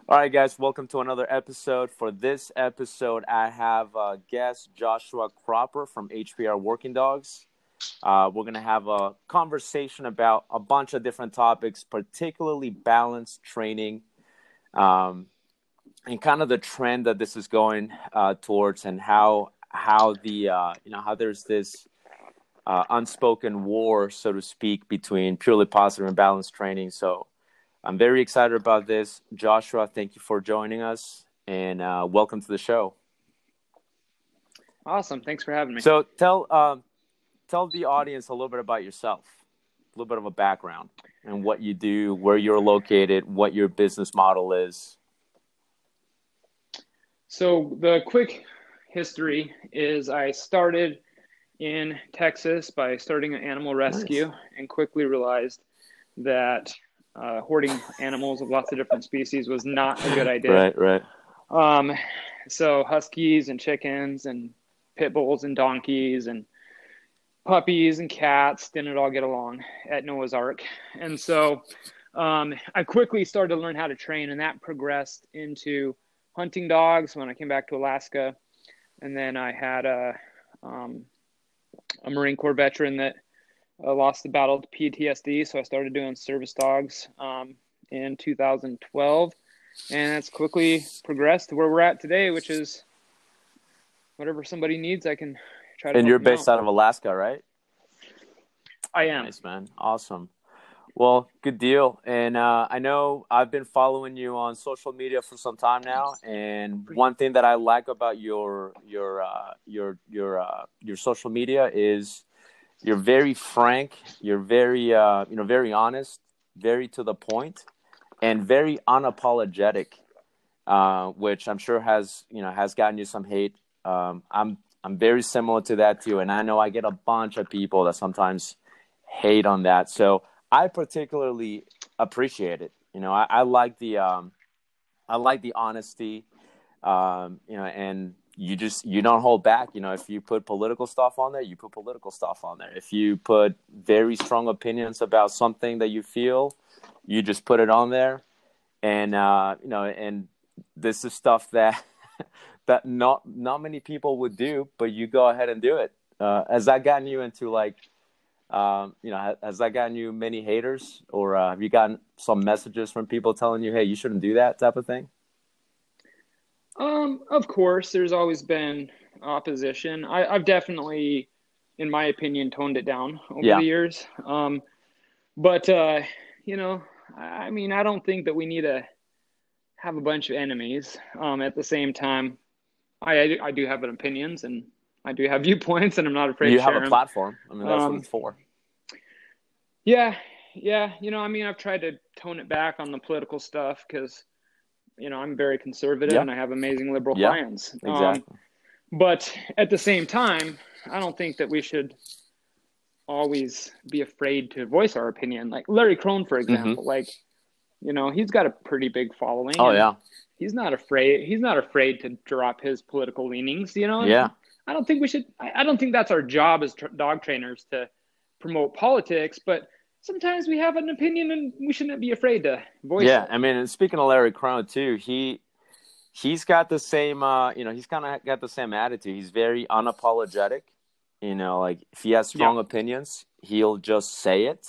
All right, guys, welcome to another episode. For this episode, I have guest Joshua Cropper from HPR Working Dogs. We're going to have a conversation about a bunch of different topics, particularly balanced training, and kind of the trend that this is going towards, and how there's this unspoken war, so to speak, between purely positive and balanced training. So I'm very excited about this. Joshua, thank you for joining us, and welcome to the show. Awesome. Thanks for having me. So tell the audience a little bit about yourself, a little bit of a background, and what you do, where you're located, what your business model is. So the quick history is I started in Texas by starting an animal rescue and quickly realized that hoarding animals of lots of different species was not a good idea. Right. So huskies and chickens and pit bulls and donkeys and puppies and cats didn't all get along at Noah's Ark. And so I quickly started to learn how to train, and that progressed into hunting dogs when I came back to Alaska. And then I had a Marine Corps veteran that lost the battle to PTSD, so I started doing service dogs in 2012, and that's quickly progressed to where we're at today, which is whatever somebody needs, I can try to. And you're based out of Alaska, right? I am. Nice, man. Awesome. Well, good deal. And I know I've been following you on social media for some time now, and one thing that I like about your social media is you're very frank, you're very very honest, very to the point, and very unapologetic, which I'm sure has gotten you some hate. I'm very similar to that too, and I know I get a bunch of people that sometimes hate on that. So I particularly appreciate it. I like the honesty, and you don't hold back. If you put political stuff on there, you put political stuff on there. If you put very strong opinions about something that you feel, you just put it on there. And and this is stuff that that not many people would do, but you go ahead and do it. Has that gotten you into has that gotten you many haters, or have you gotten some messages from people telling you, hey, you shouldn't do that type of thing? Of course, there's always been opposition. I've definitely, in my opinion, toned it down over the years. But I don't think that we need to have a bunch of enemies. At the same time, I do have opinions, and I do have viewpoints, and I'm not afraid to share them. You have a platform. I mean, that's what it's for. Yeah. I've tried to tone it back on the political stuff because, I'm very conservative and I have amazing liberal clients. Exactly. But at the same time, I don't think that we should always be afraid to voice our opinion. Like Larry Crone, for example, he's got a pretty big following. Oh, yeah. He's not afraid to drop his political leanings, Yeah. I don't think we should. I don't think that's our job as dog trainers to promote politics, but sometimes we have an opinion and we shouldn't be afraid to voice it. Yeah, I mean, and speaking of Larry Crone too, he's got the same, he's kind of got the same attitude. He's very unapologetic. Like if he has strong opinions, he'll just say it.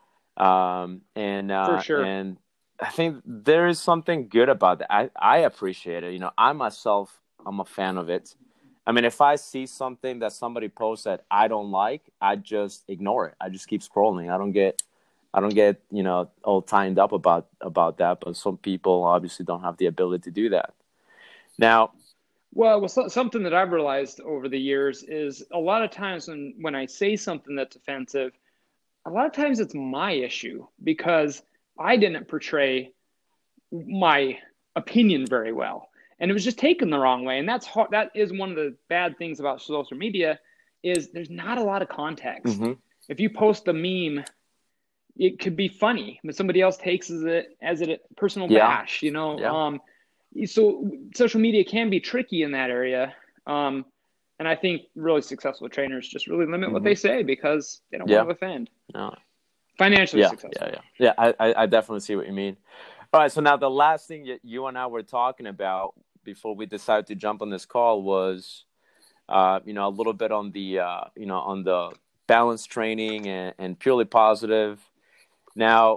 For sure. And I think there is something good about that. I appreciate it. I'm a fan of it. I mean, if I see something that somebody posts that I don't like, I just ignore it. I just keep scrolling. I don't get all tied up about that. But some people obviously don't have the ability to do that. Now, well, something that I've realized over the years is a lot of times when I say something that's offensive, a lot of times it's my issue because I didn't portray my opinion very well. And it was just taken the wrong way. And that's hard. That is one of the bad things about social media is there's not a lot of context. Mm-hmm. If you post a meme, it could be funny, but somebody else takes it as a personal bash, So social media can be tricky in that area. And I think really successful trainers just really limit what they say because they don't want to offend. No. Financially successful. Yeah. I definitely see what you mean. All right. So now the last thing you and I were talking about before we decided to jump on this call was, a little bit on the, on the balance training and purely positive. Now,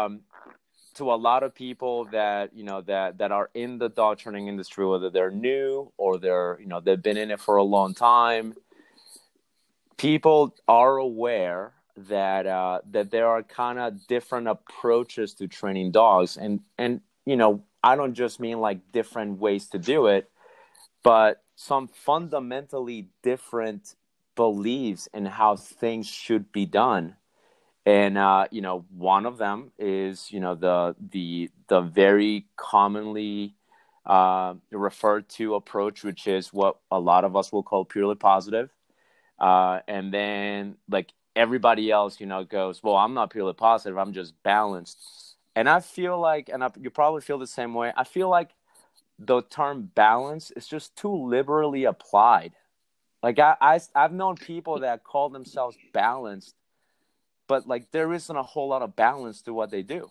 to a lot of people that, that are in the dog training industry, whether they're new or they've been in it for a long time, people are aware that there are kind of different approaches to training dogs, and I don't just mean like different ways to do it, but some fundamentally different beliefs in how things should be done. And one of them is the very commonly referred to approach, which is what a lot of us will call purely positive. And then like everybody else, goes, well, I'm not purely positive, I'm just balanced. And I feel like, you probably feel the same way, I feel like the term balance is just too liberally applied. Like I've known people that call themselves balanced, but like there isn't a whole lot of balance to what they do.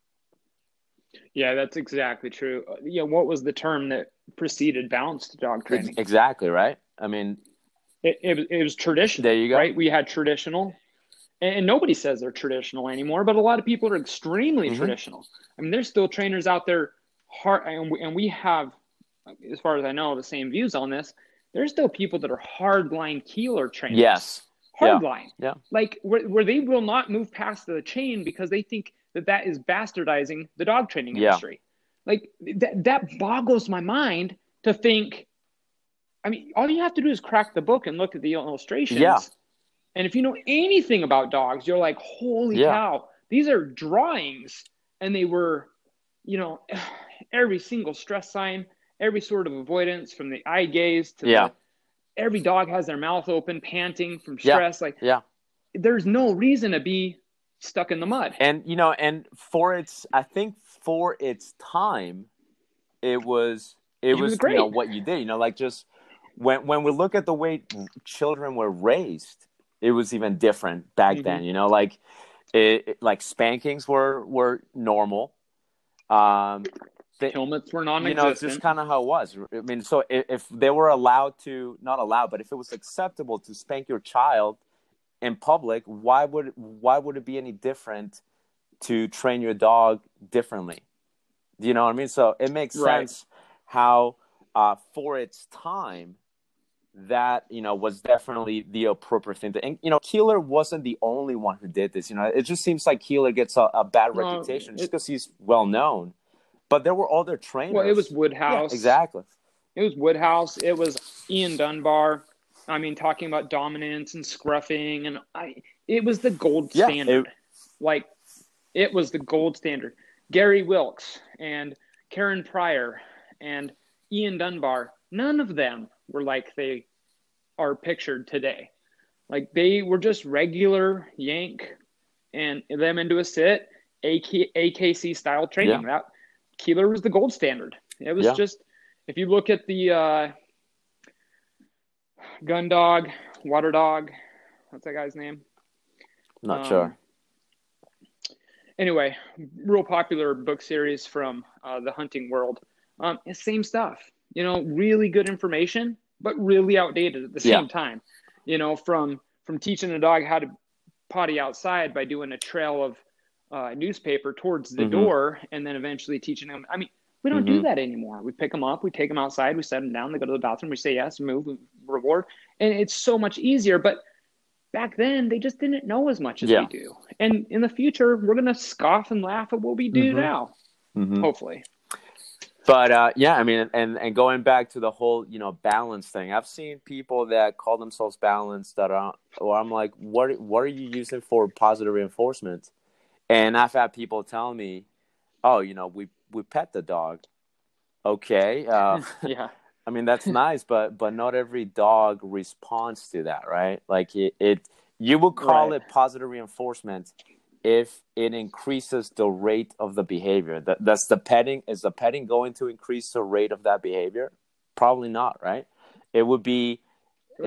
Yeah, that's exactly true. What was the term that preceded balanced dog training? Exactly, right? I mean, it was traditional. There you go. Right? We had traditional, and nobody says they're traditional anymore, but a lot of people are extremely traditional. I mean, there's still trainers out there, and we have, as far as I know, the same views on this. There's still people that are hardline Keeler trainers. Yes. Hardline. Yeah. Like where they will not move past the chain because they think that is bastardizing the dog training industry. Like that boggles my mind to think. I mean, all you have to do is crack the book and look at the illustrations. Yeah. And if you know anything about dogs, you're like, holy cow, these are drawings. And they were, every single stress sign, every sort of avoidance, from the eye gaze to every dog has their mouth open, panting from stress. There's no reason to be stuck in the mud. And, and I think for its time, it was great. What you did, like just when we look at the way children were raised, it was even different back then, like spankings were normal. Helmets were non-existent. It's just kind of how it was. I mean, so if they were not allowed, but if it was acceptable to spank your child in public, why would it be any different to train your dog differently? Do you know what I mean? So it makes sense how, for its time, that was definitely the appropriate thing to. And Keeler wasn't the only one who did this. It just seems like Keeler gets a bad reputation just because he's well known. But there were other trainers. Well, it was Woodhouse. Yeah, exactly. It was Woodhouse. It was Ian Dunbar. I mean, talking about dominance and scruffing, and it was the gold standard. It was the gold standard. Gary Wilkes and Karen Pryor and Ian Dunbar, none of them were like they are pictured today. Like, they were just regular yank and them into a sit, AKC style training. Yeah. Keeler was the gold standard. It was just, if you look at the gun dog, water dog, what's that guy's name? Not sure. Anyway, real popular book series from the hunting world. Same stuff. Really good information, but really outdated at the same time. From teaching a dog how to potty outside by doing a trail of newspaper towards the door, and then eventually teaching them. I mean, we don't do that anymore. We pick them up, we take them outside, we set them down, they go to the bathroom, we say yes, move, we reward, and it's so much easier. But back then, they just didn't know as much as we do. And in the future, we're going to scoff and laugh at what we do now, hopefully. But I mean, and going back to the whole balance thing, I've seen people that call themselves balanced that I'm like, what are you using for positive reinforcement? And I've had people tell me, oh, we pet the dog. Okay. Yeah. I mean, that's nice, but not every dog responds to that, right? Like you would call it positive reinforcement if it increases the rate of the behavior. Is the petting going to increase the rate of that behavior? Probably not, right? It would be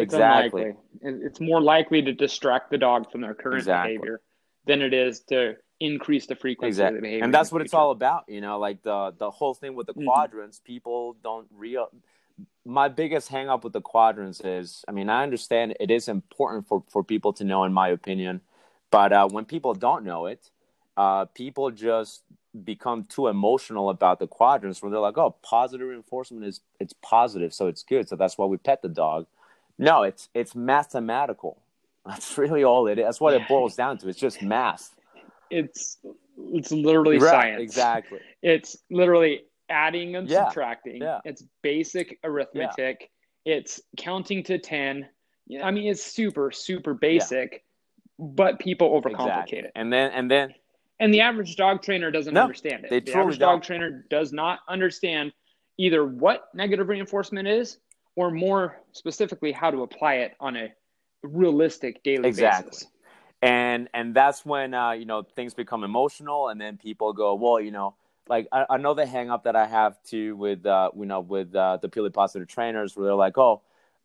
exactly. Unlikely. It's more likely to distract the dog from their current behavior than it is to increase the frequency of the behavior. And that's what it's all about, like the whole thing with the quadrants. People don't my biggest hang up with the quadrants is, I understand it is important for people to know, in my opinion, but when people don't know it, people just become too emotional about the quadrants, where they're like, oh, positive reinforcement it's positive, so it's good, so that's why we pet the dog. No, it's mathematical. That's really all it is. That's what it boils down to. It's just math. It's literally science. Exactly. It's literally adding and subtracting. Yeah. It's basic arithmetic. Yeah. It's counting to 10. It's super, super basic, but people overcomplicate it. And then the average dog trainer doesn't understand it. The average dog trainer does not understand either what negative reinforcement is, or more specifically, how to apply it on a realistic daily basis. And that's when things become emotional, and then people go, well, like another hang up that I have too with the purely positive trainers, where they're like, oh,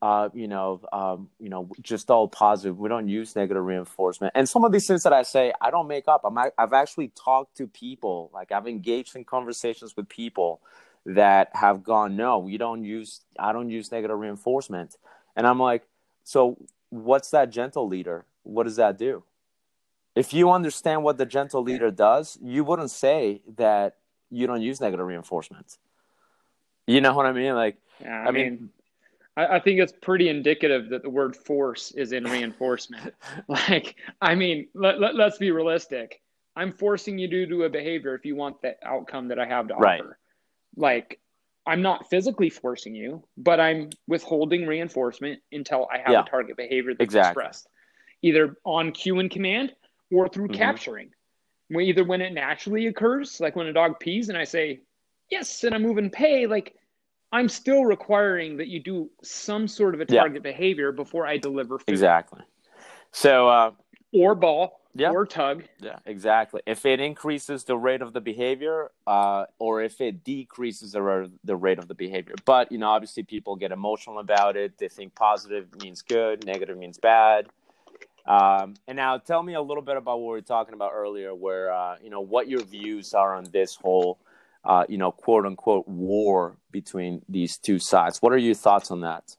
just all positive. We don't use negative reinforcement. And some of these things that I say, I don't make up. I've actually talked to people, like I've engaged in conversations with people that have gone, no, I don't use negative reinforcement. And I'm like, so what's that gentle leader? What does that do? If you understand what the gentle leader does, you wouldn't say that you don't use negative reinforcement. You know what I mean? Like, yeah, I think it's pretty indicative that the word force is in reinforcement. Like, let's be realistic. I'm forcing you to do a behavior if you want the outcome that I have to offer. Like, I'm not physically forcing you, but I'm withholding reinforcement until I have a target behavior that's expressed, either on cue and command or through capturing. Either when it naturally occurs, like when a dog pees and I say, yes, and I move and pay, like, I'm still requiring that you do some sort of a target behavior before I deliver food. Exactly. So, or ball, or tug. Yeah, exactly. If it increases the rate of the behavior, or if it decreases the rate of the behavior. But, obviously people get emotional about it. They think positive means good, negative means bad. And now tell me a little bit about what we were talking about earlier, where, what your views are on this whole, quote unquote war between these two sides. What are your thoughts on that?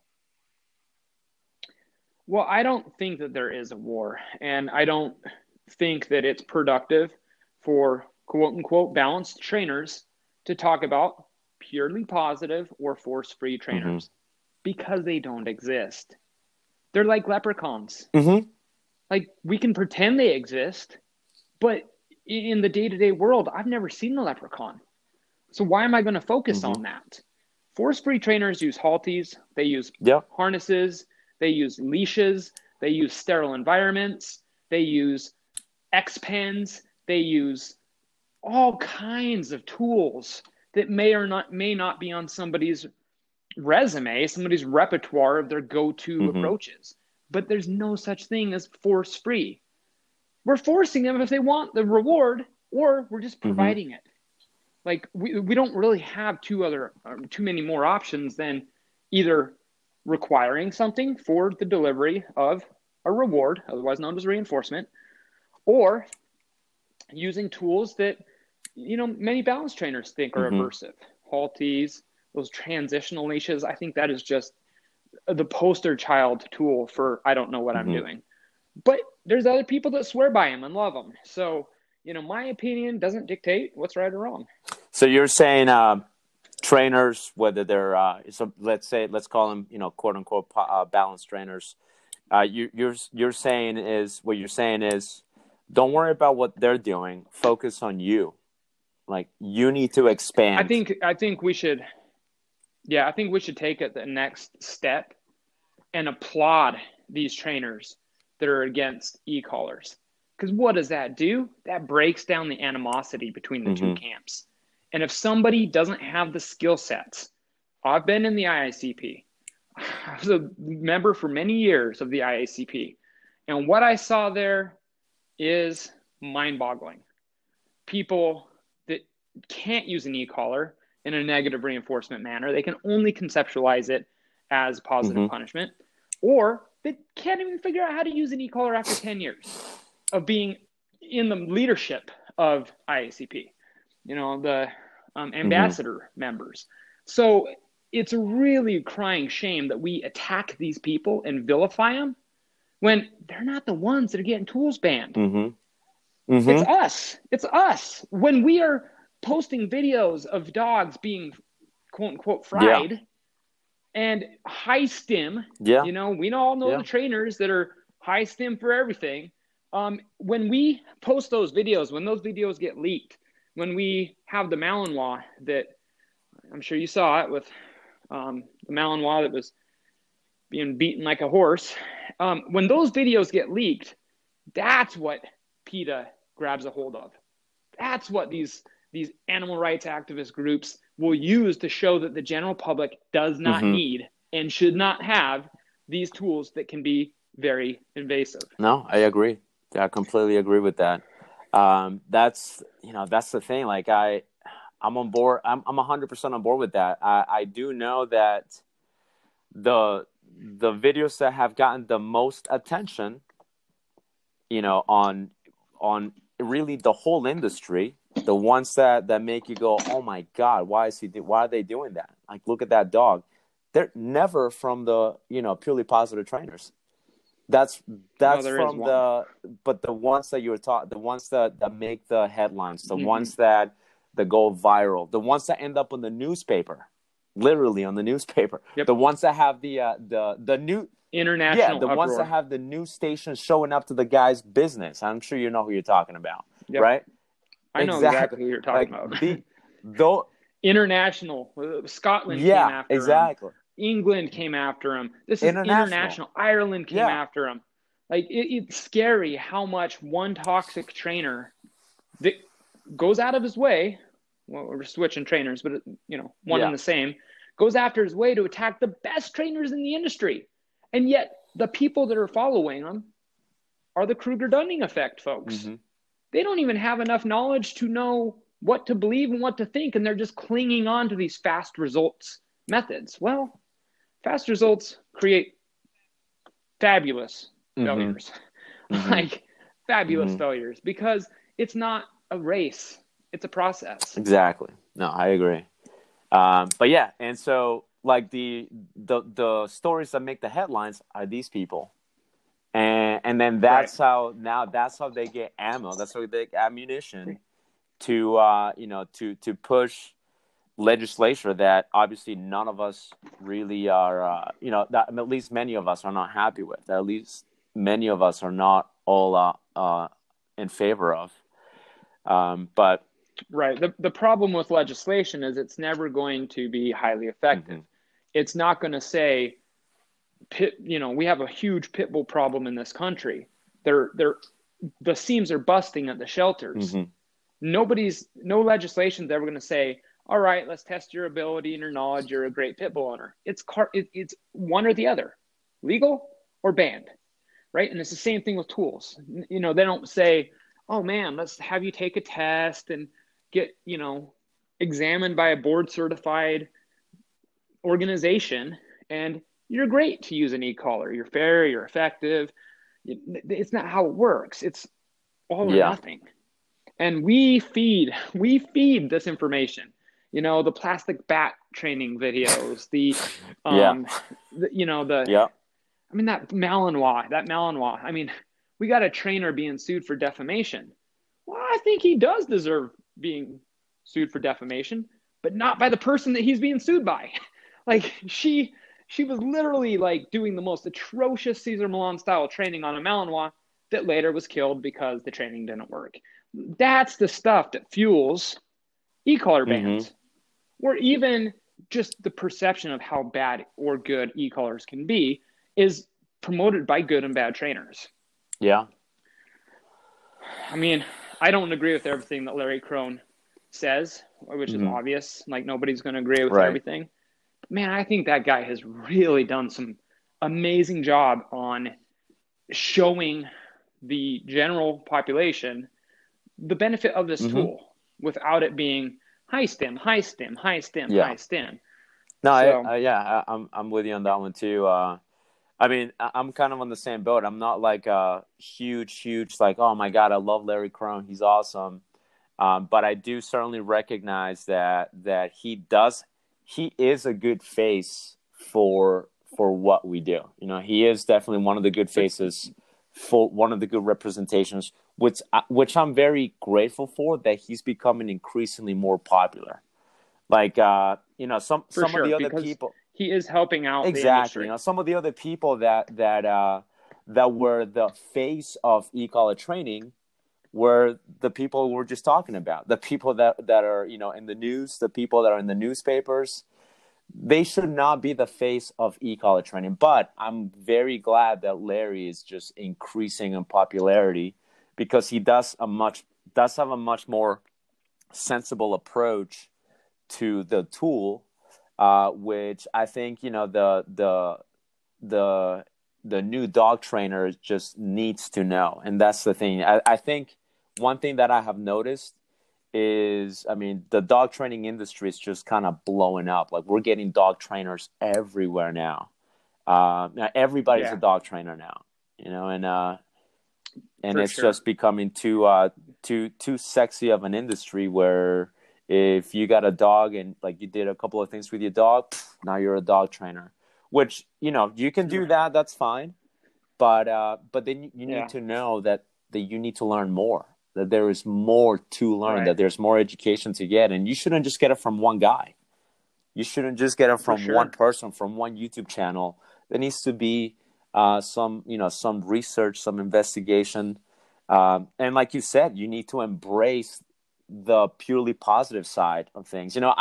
Well, I don't think that there is a war, and I don't think that it's productive for quote unquote balanced trainers to talk about purely positive or force-free trainers because they don't exist. They're like leprechauns. Like, we can pretend they exist, but in the day-to-day world, I've never seen a leprechaun. So why am I going to focus on that? Force-free trainers use halties. They use harnesses. They use leashes. They use sterile environments. They use X-pens. They use all kinds of tools that may not be on somebody's resume, somebody's repertoire of their go-to approaches. But there's no such thing as force-free. We're forcing them if they want the reward, or we're just providing it. Like, we don't really have too many more options than either requiring something for the delivery of a reward, otherwise known as reinforcement, or using tools that, many balance trainers think are aversive. Halties, those transitional leashes. I think that is just the poster child tool for I don't know what I'm doing. But there's other people that swear by them and love them. So, my opinion doesn't dictate what's right or wrong. So you're saying trainers, whether they're let's call them, quote unquote balanced trainers. You're saying is don't worry about what they're doing. Focus on you. Like, you need to expand. I think we should take it the next step and applaud these trainers that are against e-collars. Because what does that do? That breaks down the animosity between the two camps. And if somebody doesn't have the skill sets, I've been in the IACP. I was a member for many years of the IACP. And what I saw there is mind-boggling. People that can't use an e-collar in a negative reinforcement manner. They can only conceptualize it as positive punishment, or they can't even figure out how to use an e-collar after 10 years of being in the leadership of IACP, the Mm-hmm. ambassador members. So it's a really crying shame that we attack these people and vilify them when they're not the ones that are getting tools banned. Mm-hmm. It's Mm-hmm. us. It's us. When we are posting videos of dogs being quote unquote Yeah. fried and high stim, Yeah. we all know Yeah. the trainers that are high stim for everything. When we post those videos, when those videos get leaked, when we have the Malinois that I'm sure you saw it with the Malinois that was being beaten like a horse, when those videos get leaked, that's what PETA grabs a hold of. That's what these animal rights activist groups will use to show that the general public does not Mm-hmm. need and should not have these tools that can be very invasive. No, I agree. I completely agree with that. That's the thing. Like I'm on board. I'm 100% on board with that. I do know that the videos that have gotten the most attention, on really the whole industry, the ones that make you go, oh my God, why are they doing that? Like, look at that dog. They're never from the purely positive trainers. That's No, there is from one. but the ones that you were taught, the ones that make the headlines, the Mm-hmm. ones that go viral, the ones that end up on the newspaper, literally on the newspaper, Yep. the ones that have the new International the ones that uproar. have the news stations showing up to the guy's business. I'm sure you know who you're talking about, Yep. right? I know exactly who you're talking about. Though International. Scotland came yeah, after exactly. him. England came after him. This is international. Ireland came Yeah. after him. Like it's scary how much one toxic trainer that goes out of his way. Well, we're switching trainers, but one Yeah. and the same, goes after his way to attack the best trainers in the industry, and yet the people that are following him are the Kruger-Dunning effect folks. Mm-hmm. They don't even have enough knowledge to know what to believe and what to think, and they're just clinging on to these fast results methods. Well, fast results create fabulous failures, Mm-hmm. like fabulous Mm-hmm. failures, because it's not a race, it's a process. Exactly. No, I agree. But yeah, and so like the stories that make the headlines are these people, and then that's how they get ammo. That's how they get ammunition to to push legislature that obviously none of us really are that at least many of us are not happy with. That at least many of us are not all in favor of. But right, the problem with legislation is it's never going to be highly effective. Mm-hmm. It's not going to say we have a huge pit bull problem in this country. The seams are busting at the shelters. Mm-hmm. No legislation's ever going to say, all right, let's test your ability and your knowledge. You're a great pit bull owner. It's one or the other, legal or banned, right? And it's the same thing with tools. They don't say, oh man, let's have you take a test and get, examined by a board certified organization. And you're great to use an e-collar. You're fair, you're effective. It's not how it works. It's all or nothing. And we feed this information. The plastic bat training videos, that Malinois. I mean, we got a trainer being sued for defamation. Well, I think he does deserve being sued for defamation, but not by the person that he's being sued by. Like she was literally like doing the most atrocious Cesar Millan style training on a Malinois that later was killed because the training didn't work. That's the stuff that fuels e-collar bans, or even just the perception of how bad or good e-collars can be is promoted by good and bad trainers. Yeah. I mean, I don't agree with everything that Larry Crone says, which is obvious. Like nobody's going to agree with everything. But man, I think that guy has really done some amazing job on showing the general population the benefit of this tool without it being high stim. No, I'm with you on that one too. I mean, I'm kind of on the same boat. I'm not like a huge like, oh my God, I love Larry Crone, he's awesome. But I do certainly recognize that he is a good face for what we do. You know, he is definitely one of the good faces, for one of the good representations, which I'm very grateful for, that he's becoming increasingly more popular. Like, you know, For some of sure, the other because people. he is helping out the Exactly. You industry. know, some of the other people that were the face of e-collar training were the people we're just talking about. The people that are, you know, in the news, the people that are in the newspapers. They should not be the face of e-collar training. But I'm very glad that Larry is just increasing in popularity, because he does have a much more sensible approach to the tool, which I think, you know, the new dog trainer just needs to know. And that's the thing. I think one thing that I have noticed is, I mean, the dog training industry is just kind of blowing up. Like, we're getting dog trainers everywhere now. Now everybody's a Yeah, dog trainer now, you know, and for it's sure. just becoming too sexy of an industry, where if you got a dog and like you did a couple of things with your dog, now you're a dog trainer. Which, you know, you can do that. That's fine. But then you need Yeah, to know that you need to learn more. That there is more to learn. right. That there's more education to get, and you shouldn't just get it from one guy. You shouldn't just get it For from one sure. person, from one YouTube channel. There needs to be some research, some investigation, and like you said, you need to embrace the purely positive side of things. You know,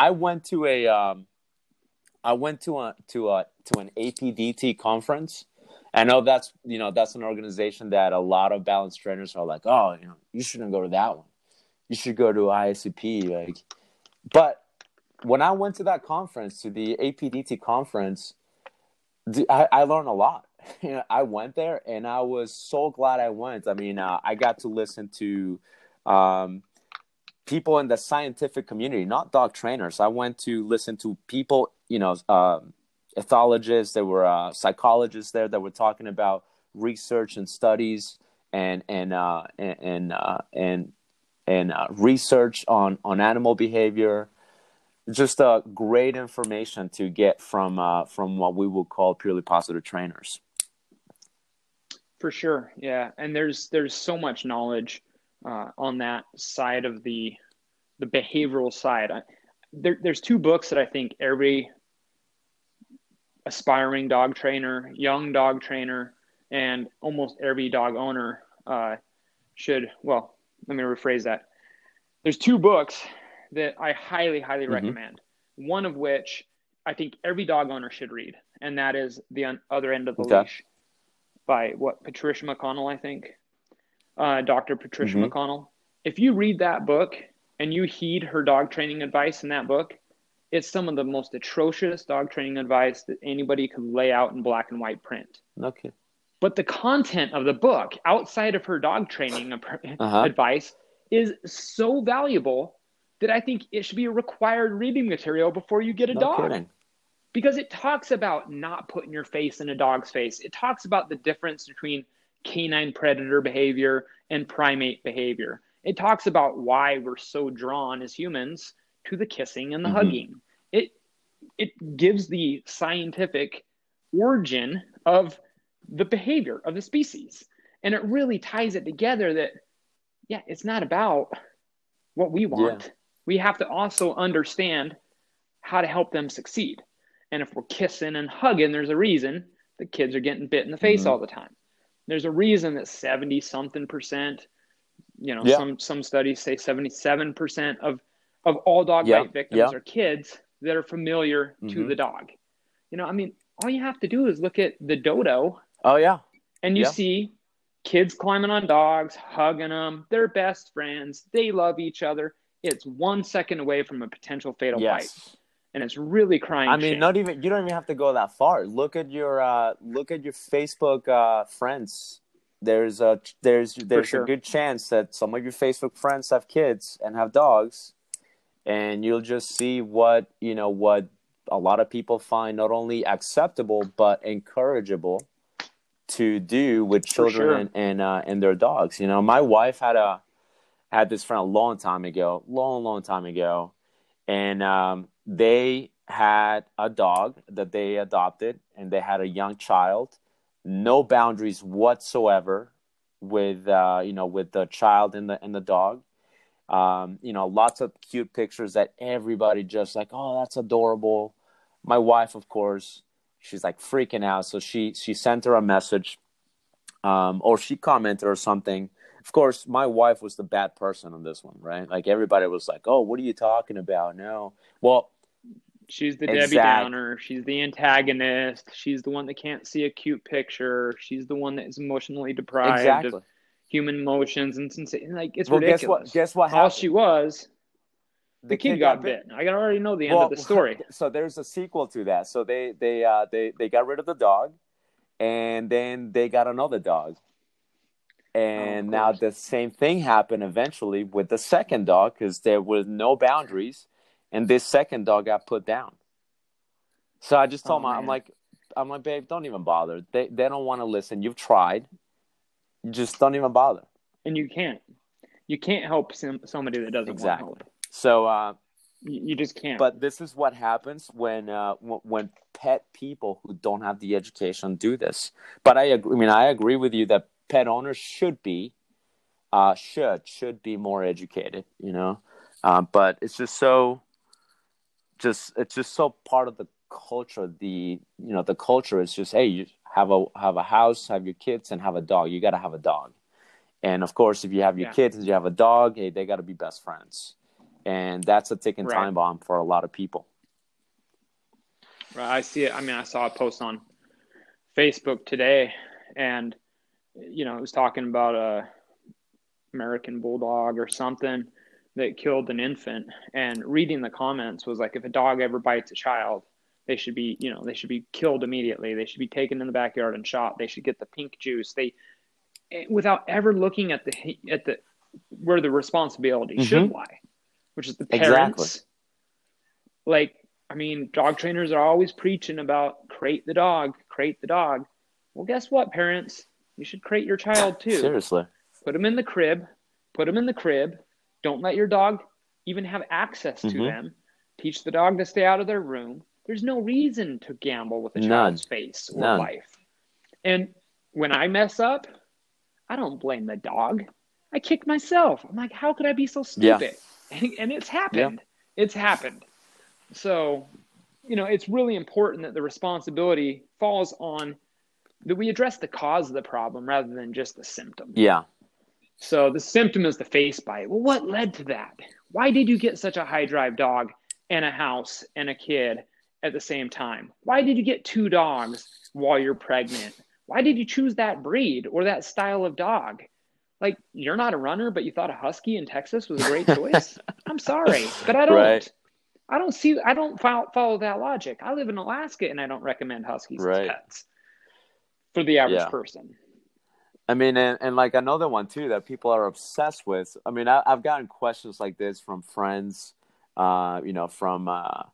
I went to an APDT conference. I know that's an organization that a lot of balance trainers are like, oh, you know, you shouldn't go to that one. You should go to ISCP. Like, but when I went to that conference, to the APDT conference, I learned a lot. You know, I went there and I was so glad I went. I mean, I got to listen to um, people in the scientific community, not dog trainers. I went to listen to people, you know, ethologists. There were psychologists there that were talking about research and studies and research on animal behavior. Just great information to get from what we would call purely positive trainers. For sure. Yeah, and there's so much knowledge on that side of the behavioral side. There's two books that I think every aspiring dog trainer, young dog trainer, and almost every dog owner should. Well, let me rephrase that. There's two books that I highly, highly Mm-hmm. recommend. One of which I think every dog owner should read, and that is The Other End of the Okay. Leash by Patricia McConnell, I think. Dr. Patricia Mm-hmm. McConnell. If you read that book and you heed her dog training advice in that book, it's some of the most atrocious dog training advice that anybody could lay out in black and white print. Okay. But the content of the book, outside of her dog training Uh huh. advice, is so valuable that I think it should be a required reading material before you get a No dog. kidding. Because it talks about not putting your face in a dog's face. It talks about the difference between canine predator behavior and primate behavior. It talks about why we're so drawn as humans to the kissing and the Mm-hmm. hugging. It gives the scientific origin of the behavior of the species. And it really ties it together that, yeah, it's not about what we Yeah. want. We have to also understand how to help them succeed. And if we're kissing and hugging, there's a reason the kids are getting bit in the face Mm-hmm. all the time. There's a reason that 70 something percent, Yeah. some studies say 77% of all dog Yeah. bite victims Yeah. are kids that are familiar to Mm-hmm. the dog. I mean, all you have to do is look at the dodo Oh yeah. and you Yeah. see kids climbing on dogs, hugging them. They're best friends. They love each other. It's 1 second away from a potential fatal bite. Yes. And it's really I crying mean, shame. you don't even have to go that far. Look at your Facebook friends. There's a Sure. good chance that some of your Facebook friends have kids and have dogs, and you'll just see what a lot of people find not only acceptable but encourageable to do with For children sure. and their dogs. My wife had this friend a long time ago, long time ago, and they had a dog that they adopted, and they had a young child. No boundaries whatsoever with with the child and the dog. Lots of cute pictures that everybody just like, oh, that's adorable. My wife, of course, she's like freaking out. So she sent her a message, or she commented or something. Of course, my wife was the bad person on this one, right? Like everybody was like, oh, what are you talking about? No. Well, she's the Debbie Downer. She's the antagonist. She's the one that can't see a cute picture. She's the one that is emotionally deprived of human emotions and like it's ridiculous. Guess what happened? All she was, the kid got bitten. I already know the end of the story. So there's a sequel to that. So they got rid of the dog, and then they got another dog. And now the same thing happened eventually with the second dog, because there was no boundaries, and this second dog got put down. So I just told him, I'm like, babe, don't even bother. They don't want to listen. You've tried. Just don't even bother. And you can't help somebody that doesn't want help. So you just can't. But this is what happens when pet people who don't have the education do this. But I agree with you that pet owners should be more educated. But it's just so part of the culture. The culture is just, hey, you have a house, have your kids, and have a dog. You got to have a dog. And of course, if you have your kids and you have a dog, hey, they got to be best friends. And that's a ticking time bomb for a lot of people. Right, I see it. I mean, I saw a post on Facebook today, and it was talking about a American bulldog or something that killed an infant. And reading the comments was like, if a dog ever bites a child, they should be killed immediately. They should be taken in the backyard and shot. They should get the pink juice. Without ever looking at the where the responsibility should lie, which is the parents. Exactly. Dog trainers are always preaching about crate the dog. Well, guess what, parents? You should crate your child too. Seriously. Put them in the crib. Don't let your dog even have access to them. Teach the dog to stay out of their room. There's no reason to gamble with a child's face or life. And when I mess up, I don't blame the dog. I kick myself. I'm like, how could I be so stupid? Yeah. And it's happened. Yeah. It's happened. So, it's really important that the responsibility falls on that we address the cause of the problem rather than just the symptom. Yeah. So the symptom is the face bite. Well, what led to that? Why did you get such a high drive dog and a house and a kid at the same time? Why did you get 2 dogs while you're pregnant? Why did you choose that breed or that style of dog? Like, you're not a runner, but you thought a husky in Texas was a great choice? I'm sorry, but I don't. Right. I don't follow that logic. I live in Alaska, and I don't recommend huskies as pets for the average person. And like another one too that people are obsessed with. I've gotten questions like this from friends, from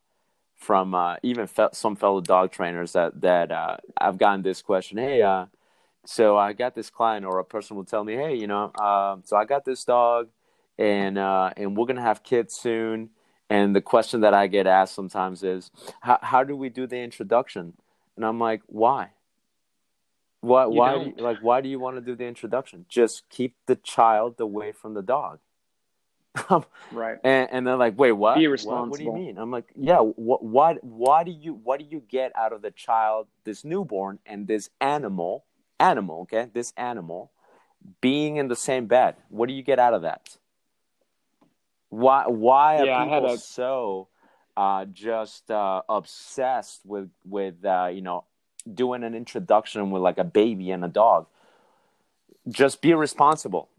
even some fellow dog trainers that I've gotten this question. Hey, so I got this client, or a person will tell me, hey, so I got this dog, and we're gonna have kids soon. And the question that I get asked sometimes is, how do we do the introduction? And I'm like, why? Why do you want to do the introduction? Just keep the child away from the dog. Right. And they're like, wait, what? Be responsible. What do you mean? I'm like, yeah. What do you get out of the child, this newborn, and this animal? Okay, this animal being in the same bed. What do you get out of that? Why are people so just obsessed with doing an introduction with like a baby and a dog? Just be responsible,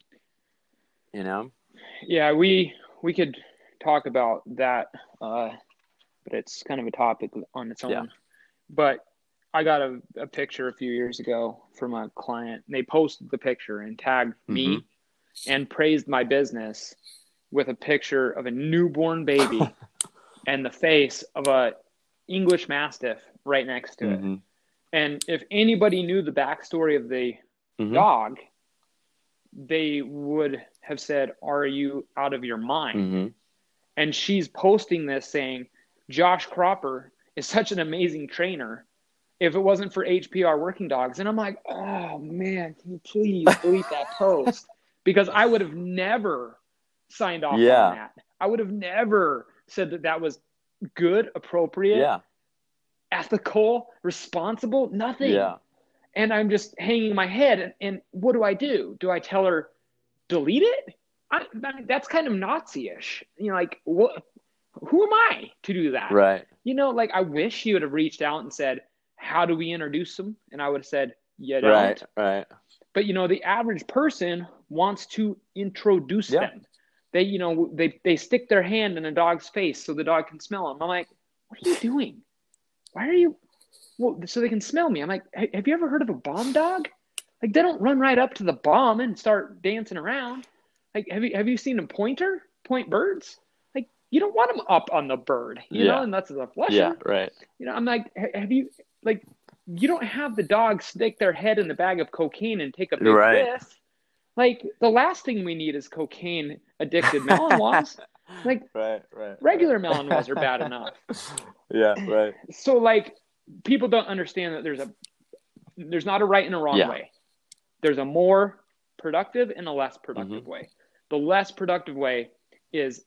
Yeah, we could talk about that, but it's kind of a topic on its own. Yeah. But I got a picture a few years ago from a client. They posted the picture and tagged me and praised my business with a picture of a newborn baby and the face of a English Mastiff right next to it. And if anybody knew the backstory of the dog, they would have said, "Are you out of your mind?" Mm-hmm. And she's posting this saying, "Josh Cropper is such an amazing trainer. If it wasn't for HPR working dogs." And I'm like, oh man, can you please delete that post? Because I would have never signed off on Yeah. that. I would have never said that that was good, appropriate, Yeah. ethical, responsible, nothing. Yeah. And I'm just hanging my head. And what do? Do I tell her, delete it? That's kind of Nazi-ish. Like, what? Who am I to do that? Right. Like, I wish she would have reached out and said, how do we introduce them? And I would have said, you don't. Right. Right. But, the average person wants to introduce them. They stick their hand in a dog's face so the dog can smell them. I'm like, what are you doing? Why are you? Well, so they can smell me. I'm like, have you ever heard of a bomb dog? Like, they don't run right up to the bomb and start dancing around. Like, have you seen a pointer point birds? Like, you don't want them up on the bird, you know, and that's the flushing. Yeah, right. I'm like, have you, like, you don't have the dog stick their head in the bag of cocaine and take a big whiff. Like, the last thing we need is cocaine addicted Malinois. Like, regular Malinois are bad enough. Yeah, right. So, like, people don't understand that there's not a right and a wrong way. There's a more productive and a less productive way. The less productive way is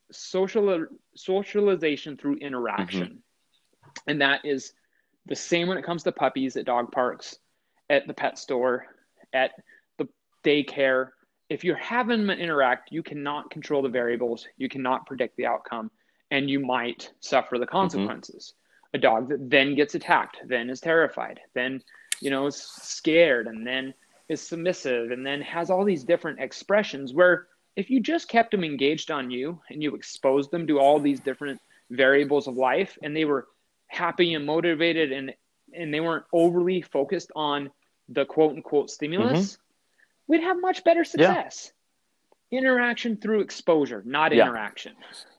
socialization through interaction. And that is the same when it comes to puppies at dog parks, at the pet store, at the daycare. If you're having them interact, you cannot control the variables. You cannot predict the outcome, and you might suffer the consequences. A dog that then gets attacked, then is terrified, then, is scared, and then is submissive, and then has all these different expressions where if you just kept them engaged on you and you exposed them to all these different variables of life, and they were happy and motivated, and they weren't overly focused on the quote unquote stimulus, we'd have much better success. Interaction through exposure, not interaction.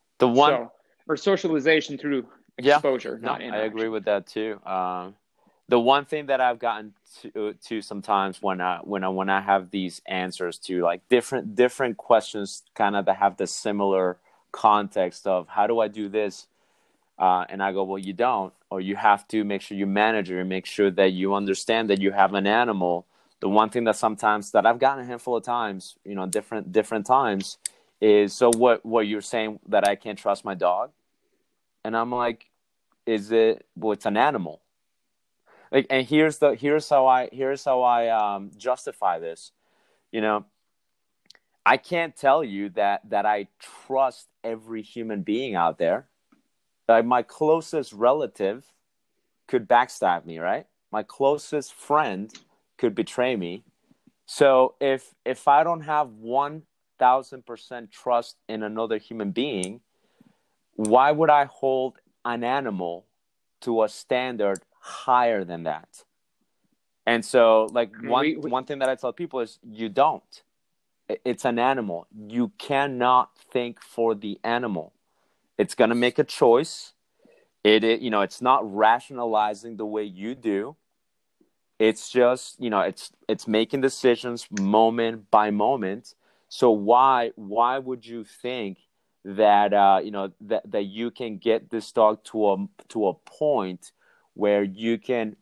Or socialization through exposure, not interaction. I agree with that too. The one thing that I've gotten to sometimes when I have these answers to like different questions, kind of that have the similar context of how do I do this, and I go, well, you don't, or you have to make sure you manage it and make sure that you understand that you have an animal. The one thing that I've gotten a handful of times, different times, is, so what you're saying, that I can't trust my dog, and I'm like, it's an animal. Like, and here's how I justify this. I can't tell you that I trust every human being out there. Like, my closest relative could backstab me, right? My closest friend could betray me. So if I don't have 1,000% trust in another human being, why would I hold an animal to a standard higher than that? And so, like, one thing that I tell people is, you don't. It's an animal. You cannot think for the animal. It's going to make a choice. It's not rationalizing the way you do. It's just, it's making decisions moment by moment. So why would you think that that you can get this dog to a point where you can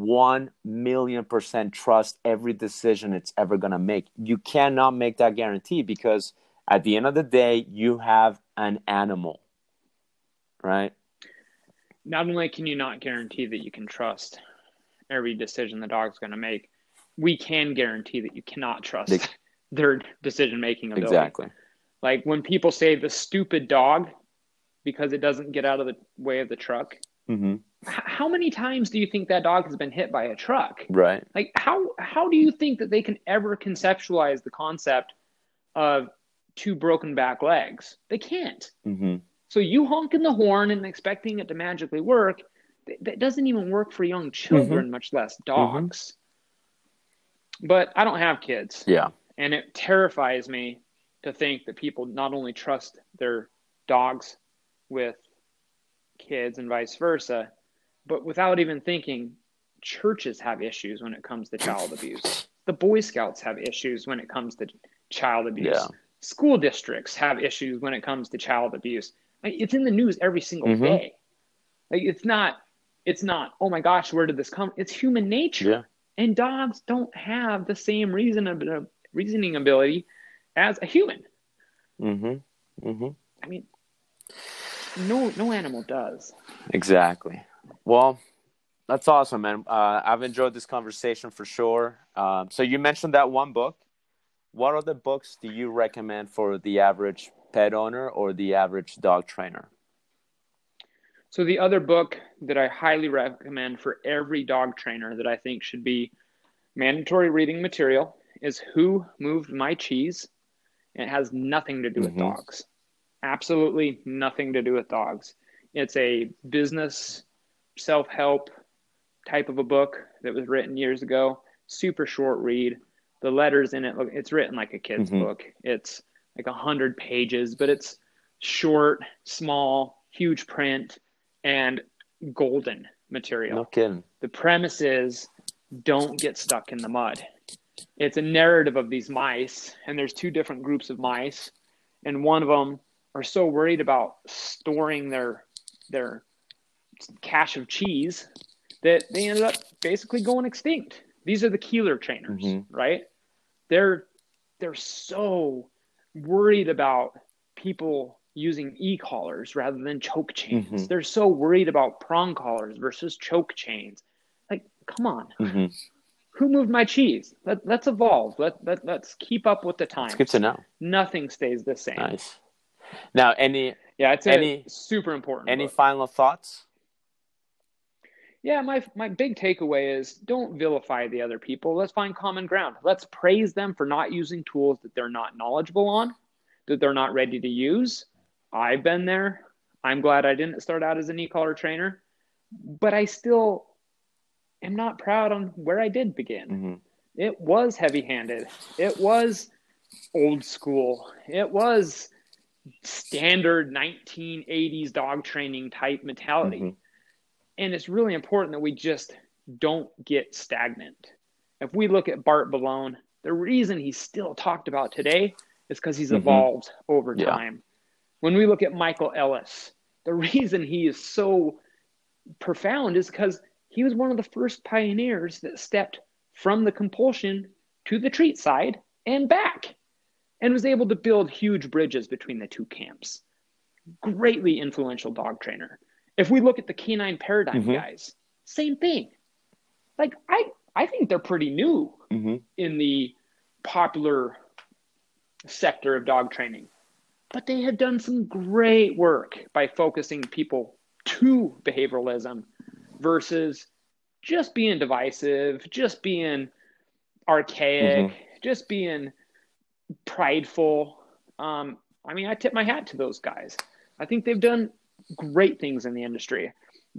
1,000,000% trust every decision it's ever going to make? You cannot make that guarantee, because at the end of the day, you have an animal, right? Not only can you not guarantee that you can trust every decision the dog's going to make, we can guarantee that you cannot trust their decision-making ability. Exactly. Like, when people say the stupid dog because it doesn't get out of the way of the truck, how many times do you think that dog has been hit by a truck? Right. Like, how do you think that they can ever conceptualize the concept of two broken back legs? They can't. So you honking the horn and expecting it to magically work, that doesn't even work for young children, much less dogs. But I don't have kids. Yeah. And it terrifies me to think that people not only trust their dogs with kids and vice versa, but without even thinking, churches have issues when it comes to child abuse. The Boy Scouts have issues when it comes to child Yeah. abuse. School districts have issues when it comes to child abuse. Like, it's in the news every single Mm-hmm. day. Like, it's not, oh my gosh, where did this come? It's human nature. Yeah. And dogs don't have the same reasoning ability as a human. Mm-hmm. Mm-hmm. I mean, no animal does. Exactly. Well, that's awesome, man. I've enjoyed this conversation for sure. So you mentioned that one book. What other books do you recommend for the average pet owner or the average dog trainer? So the other book that I highly recommend for every dog trainer that I think should be mandatory reading material is Who Moved My Cheese? It has nothing to do with Mm-hmm. dogs. Absolutely nothing to do with dogs. It's a business self-help type of a book that was written years ago. Super short read. The letters in it, it's written like a kid's Mm-hmm. book. It's like 100 pages, but it's short, small, huge print, and golden No material. kidding. The premise is don't get stuck in the mud. It's a narrative of these mice, and there's two different groups of mice, and one of them are so worried about storing their cache of cheese that they ended up basically going extinct. These are the Keeler trainers, Mm-hmm. right? They're so worried about people using e-collars rather than choke Mm-hmm. chains. They're so worried about prong collars versus choke chains. Like, come on. Mm-hmm. Who moved my cheese? Let's evolve. Let's keep up with the It's good to times. know. Nothing stays the same. Nice. Now, any Yeah, it's a any super important any book. final thoughts? Yeah, my big takeaway is don't vilify the other people. Let's find common ground. Let's praise them for not using tools that they're not knowledgeable on, that they're not ready to use. I've been there. I'm glad I didn't start out as an e-collar trainer, but I still am not proud on where I did begin. Mm-hmm. It was heavy-handed. It was old school. It was standard 1980s dog training type mentality. Mm-hmm. And it's really important that we just don't get stagnant. If we look at Bart Ballone, the reason he's still talked about today is because he's Mm-hmm. evolved over Yeah. time. When we look at Michael Ellis, the reason he is so profound is because he was one of the first pioneers that stepped from the compulsion to the treat side and back and was able to build huge bridges between the two camps. Greatly influential dog trainer. If we look at the canine paradigm Mm-hmm. guys, same thing. Like, I think they're pretty new Mm-hmm. in the popular sector of dog training, but they have done some great work by focusing people to behavioralism versus just being divisive, just being archaic, just being prideful. I mean, I tip my hat to those guys. I think they've done great things in the industry.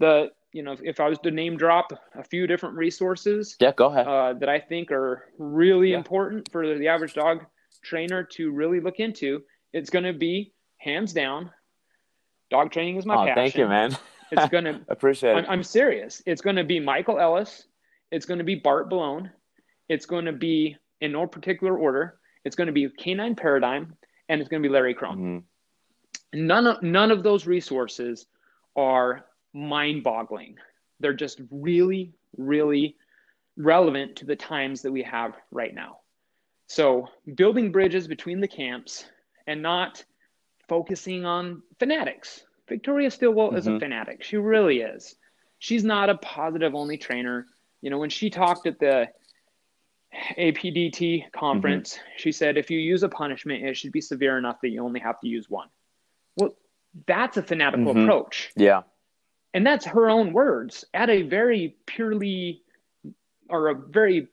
If I was to name drop a few different resources Yeah, go ahead. that I think are really Yeah. important for the average dog trainer to really look into, it's going to be hands down. Dog training is my passion. Thank you, man. It's going to. Appreciate it. I'm serious. It's going to be Michael Ellis. It's going to be Bart Ballone. It's going to be, in no particular order, it's going to be Canine Paradigm, and it's going to be Larry Crone. Mm-hmm. None of those resources are mind-boggling. They're just really, really relevant to the times that we have right now. So building bridges between the camps and not focusing on fanatics. Victoria Stilwell is a fanatic. She really is. She's not a positive only trainer. When she talked at the APDT conference, she said, if you use a punishment, it should be severe enough that you only have to use one. Well, that's a fanatical approach. Yeah. And that's her own words at a very purely or a very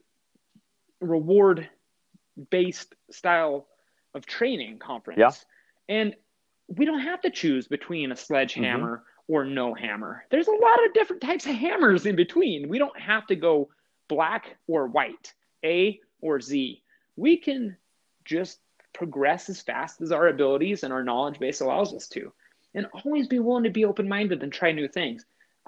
reward-based style of training conference. Yeah. And we don't have to choose between a sledgehammer or no hammer. There's a lot of different types of hammers in between. We don't have to go black or white, A or Z. We can just progress as fast as our abilities and our knowledge base allows us to, and always be willing to be open-minded and try new things.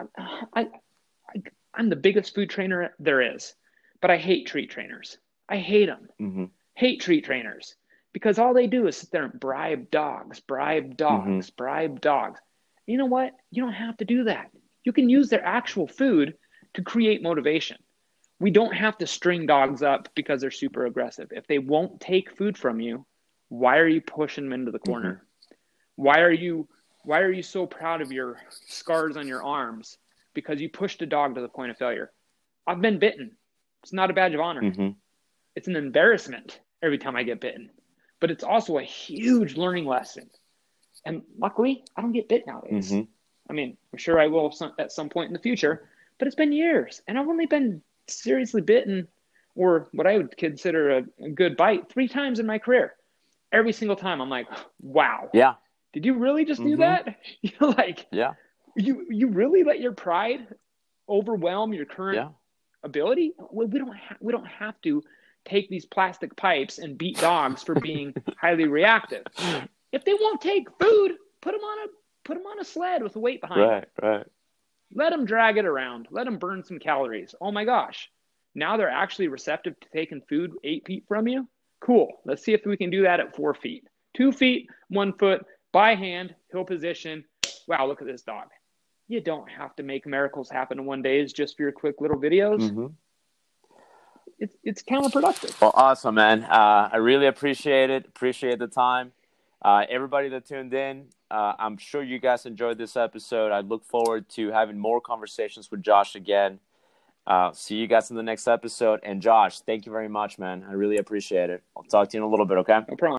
I'm the biggest food trainer there is, but I hate treat trainers. I hate them. Hate treat trainers. because all they do is sit there and bribe dogs, bribe dogs, bribe dogs. You know what? You don't have to do that. You can use their actual food to create motivation. We don't have to string dogs up because they're super aggressive. If they won't take food from you, why are you pushing them into the corner? Why are you so proud of your scars on your arms because you pushed a dog to the point of failure? I've been bitten. It's not a badge of honor. It's an embarrassment every time I get bitten. But it's also a huge learning lesson. And luckily, I don't get bit nowadays. I mean, I'm sure I will at some point in the future, but it's been years. And I've only been seriously bitten, or what I would consider a good bite, 3 times in my career. Every single time I'm like, wow. Yeah. Did you really just do that? You're like, yeah. You really let your pride overwhelm your current ability? Well, we don't have to take these plastic pipes and beat dogs for being highly reactive. If they won't take food, put them on a sled with a weight behind them. Right. Let them drag it around. Let them burn some calories. Oh my gosh. Now they're actually receptive to taking food 8 feet from you. Cool. Let's see if we can do that at 4 feet. 2 feet, 1 foot, by hand, hill position. Wow, look at this dog. You don't have to make miracles happen in one day. It's just for your quick little videos. It's counterproductive. Well, awesome, man. I really appreciate it. Appreciate the time. Everybody that tuned in, I'm sure you guys enjoyed this episode. I look forward to having more conversations with Josh again. See you guys in the next episode. And Josh, thank you very much, man. I really appreciate it. I'll talk to you in a little bit, okay? No problem.